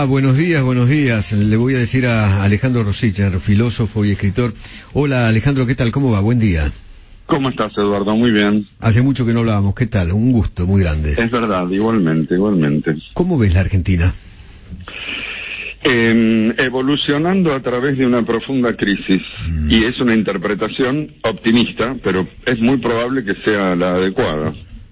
va? Buenos días, buenos días. Le voy a decir a Alejandro Rosichar, filósofo y escritor. Hola Alejandro, ¿qué tal? ¿Cómo va? Buen día. ¿Cómo estás, Eduardo? Muy bien. Hace mucho que no hablábamos. ¿Qué tal? Un gusto muy grande. Es verdad, igualmente. ¿Cómo ves la Argentina? Evolucionando a través de una profunda crisis. Y es una interpretación optimista, pero es muy probable que sea la adecuada.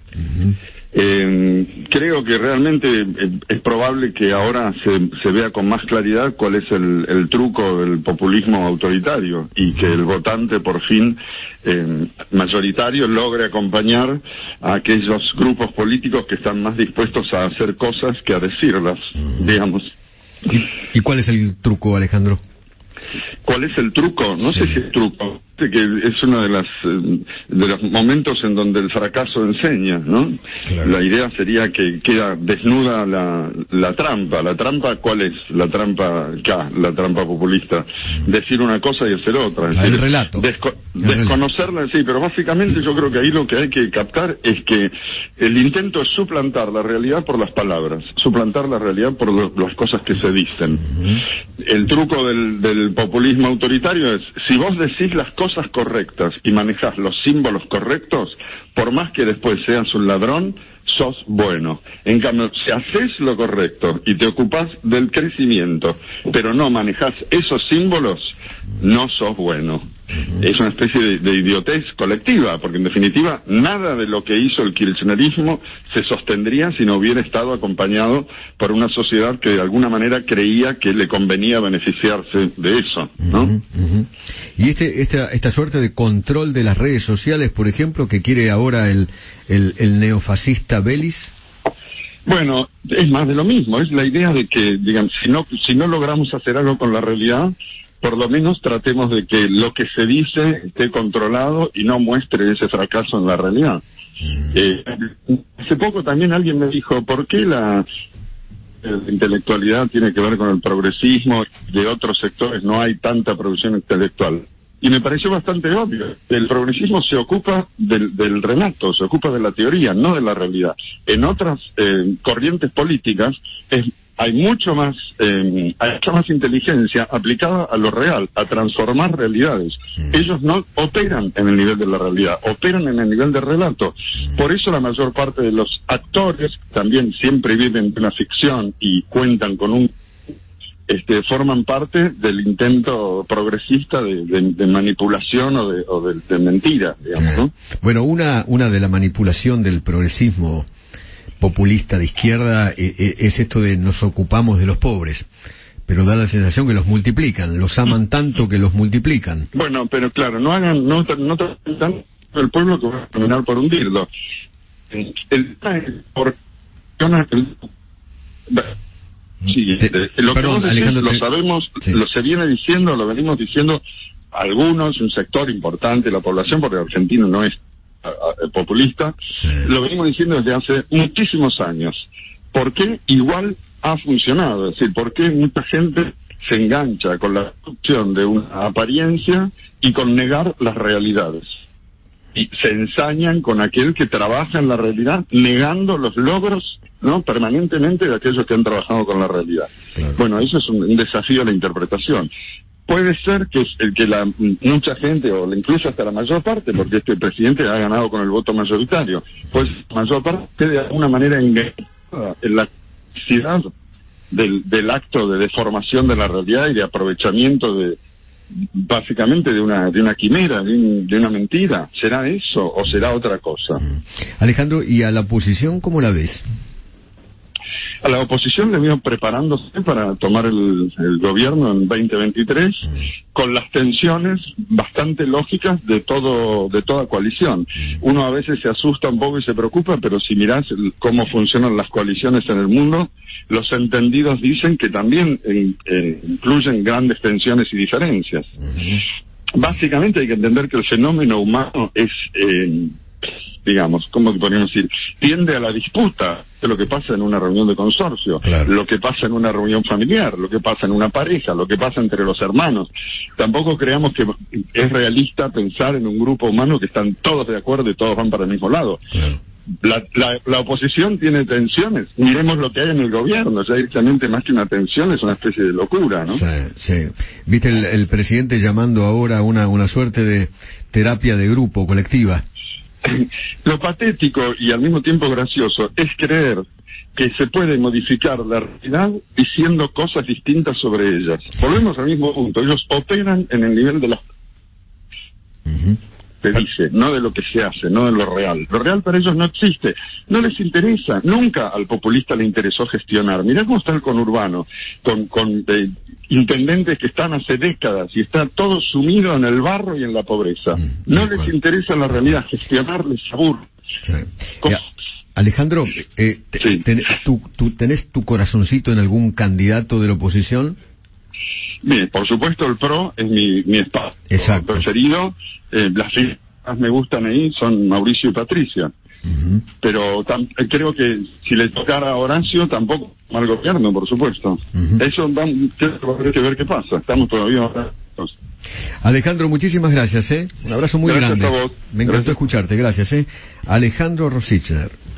Creo que realmente es probable que ahora se vea con más claridad cuál es el truco del populismo autoritario y que el votante por fin mayoritario logre acompañar a aquellos grupos políticos que están más dispuestos a hacer cosas que a decirlas, digamos. ¿Y cuál es el truco, Alejandro? ¿Cuál es el truco? No sé si es truco, que es uno de los momentos en donde el fracaso enseña, ¿no? Claro. La idea sería que queda desnuda la trampa. ¿La trampa cuál es? La trampa la trampa populista. Decir una cosa y hacer otra. Es decir, el relato. Desconocerla, sí, pero básicamente yo creo que ahí lo que hay que captar es que el intento es suplantar la realidad por las palabras, suplantar la realidad por las cosas que se dicen. El truco del populismo autoritario es, si vos decís las cosas correctas y manejás los símbolos correctos, por más que después seas un ladrón, sos bueno. En cambio, si haces lo correcto y te ocupás del crecimiento, pero no manejás esos símbolos, no sos bueno. Es una especie de idiotez colectiva, porque en definitiva nada de lo que hizo el kirchnerismo se sostendría si no hubiera estado acompañado por una sociedad que de alguna manera creía que le convenía beneficiarse de eso, ¿no? Y esta suerte de control de las redes sociales, por ejemplo, que quiere ahora el neofascista Vélez. Bueno, es más de lo mismo, es la idea de que, digamos, si no logramos hacer algo con la realidad, por lo menos tratemos de que lo que se dice esté controlado y no muestre ese fracaso en la realidad. Hace poco también alguien me dijo, ¿por qué la intelectualidad tiene que ver con el progresismo? De otros sectores no hay tanta producción intelectual. Y me pareció bastante obvio. El progresismo se ocupa del relato, se ocupa de la teoría, no de la realidad. En otras corrientes políticas hay mucha más inteligencia aplicada a lo real, a transformar realidades. Ellos no operan en el nivel de la realidad, operan en el nivel de relato. Por eso la mayor parte de los actores también siempre viven de una ficción y cuentan con forman parte del intento progresista de manipulación o de mentira, digamos, ¿no? Bueno, una de la manipulación del progresismo populista de izquierda es esto de nos ocupamos de los pobres, pero da la sensación que los multiplican, los aman tanto que los multiplican. Bueno, pero claro, no traten el pueblo que va a terminar por hundirlo. Lo Perdón, que Alejandro, lo sabemos, sí. Lo venimos diciendo algunos, un sector importante de la población, porque Argentina no es populista, sí. Lo venimos diciendo desde hace muchísimos años. ¿Por qué igual ha funcionado? Es decir, ¿por qué mucha gente se engancha con la construcción de una apariencia y con negar las realidades? Y se ensañan con aquel que trabaja en la realidad, negando los logros, ¿no?, permanentemente de aquellos que han trabajado con la realidad. Claro. Bueno, eso es un desafío a la interpretación. Puede ser que mucha gente, o incluso hasta la mayor parte, porque este presidente ha ganado con el voto mayoritario, pues la mayor parte de alguna manera engañada en la necesidad del acto de deformación de la realidad y de aprovechamiento básicamente de una quimera, de una mentira. ¿Será eso o será otra cosa? Alejandro, ¿y a la oposición cómo la ves? A la oposición le veo preparándose para tomar el gobierno en 2023 con las tensiones bastante lógicas de toda coalición. Uno a veces se asusta un poco y se preocupa, pero si mirás cómo funcionan las coaliciones en el mundo, los entendidos dicen que también incluyen grandes tensiones y diferencias. Básicamente hay que entender que el fenómeno humano es digamos, ¿cómo podríamos decir? Tiende a la disputa de lo que pasa en una reunión de consorcio, claro, lo que pasa en una reunión familiar, lo que pasa en una pareja, lo que pasa entre los hermanos. Tampoco creamos que es realista pensar en un grupo humano que están todos de acuerdo y todos van para el mismo lado. Claro. la oposición tiene tensiones. Miremos lo que hay en el gobierno, ya directamente más que una tensión es una especie de locura, ¿no? Sí, sí. Viste el presidente llamando ahora a una suerte de terapia de grupo, colectiva. Lo patético y al mismo tiempo gracioso es creer que se puede modificar la realidad diciendo cosas distintas sobre ellas. Volvemos al mismo punto, ellos operan en el nivel de las... Se dice, no de lo que se hace, no de lo real. Lo real para ellos no existe, no les interesa, nunca al populista le interesó gestionar. Mirá cómo está el conurbano, con intendentes que están hace décadas y está todo sumido en el barro y en la pobreza. No les interesa la realidad, gestionar les aburre. Sí. Alejandro, ¿tenés tu corazoncito en algún candidato de la oposición? Bien, por supuesto el PRO es mi espacio preferido. Las que más me gustan ahí son Mauricio y Patricia. Pero creo que si le tocara a Horacio tampoco mal gobierno, por supuesto. Eso tengo que ver qué pasa. Estamos todavía ahora. Alejandro, muchísimas gracias, Un abrazo muy grande. A vos. Me encantó escucharte, gracias, Alejandro Rosichner.